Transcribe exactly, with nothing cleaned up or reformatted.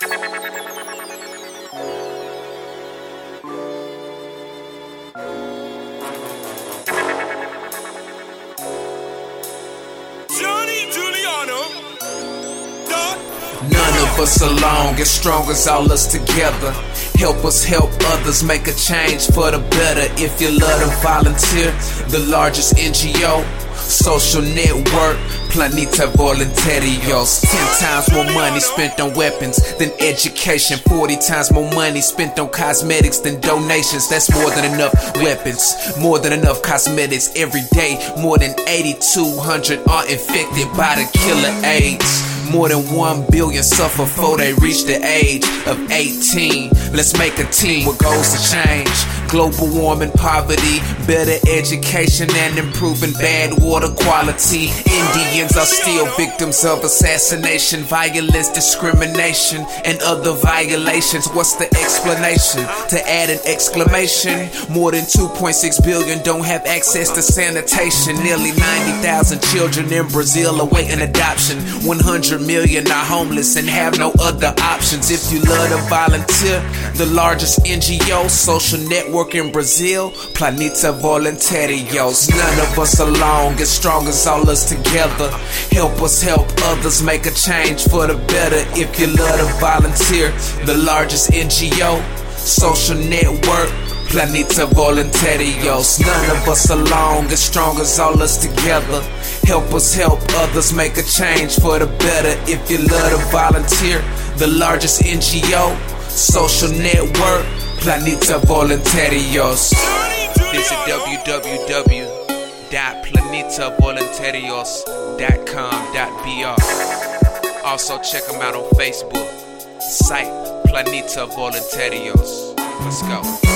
None of us alone, as strong as all us together. Help us help others, make a change for the better. If you love to volunteer, the largest N G O, social network, Planeta Voluntarios. Ten times more money spent on weapons than education. Forty times more money spent on cosmetics than donations. That's more than enough weapons, more than enough cosmetics. Every day, more than eighty-two hundred are infected by the killer AIDS. More than one billion suffer before they reach the age of eighteen. Let's make a team with goals to change. Global warming, poverty, better education, and improving bad water quality. Indians are still victims of assassination, violence, discrimination, and other violations. What's the explanation? To add an exclamation, more than two point six billion don't have access to sanitation. Nearly ninety thousand children in Brazil awaiting adoption. one hundred million are homeless and have no other options. If you love to volunteer, the largest N G O, social network in Brazil, Planeta Voluntarios. None of us alone, as strong as all us together. Help us help others, make a change for the better. If you love to volunteer, the largest N G O, social network, Planeta Voluntarios. None of us alone, as strong as all us together. Help us help others, make a change for the better. If you love to volunteer, the largest N G O, social network, Planeta Voluntarios. Visit w w w dot planeta voluntarios dot com dot b r. Also check them out on Facebook, site Planeta Voluntarios. Let's go.